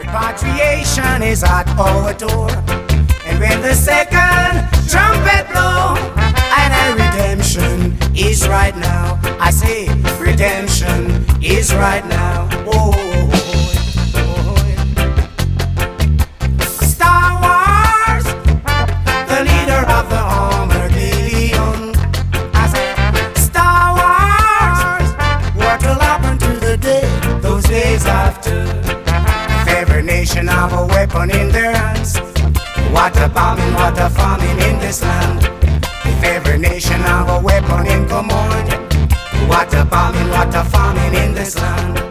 Repatriation is at our door, and when the second trumpet blow, and redemption is right now. I say redemption is right now. Oh, Star Wars, the leader of the Armageddon. I say Star Wars, what will happen to the day, those days after? If every nation have a weapon in their hands, what a bombing, what a farming in this land. If every nation have a weapon in command, what a bombing, what a farming in this land.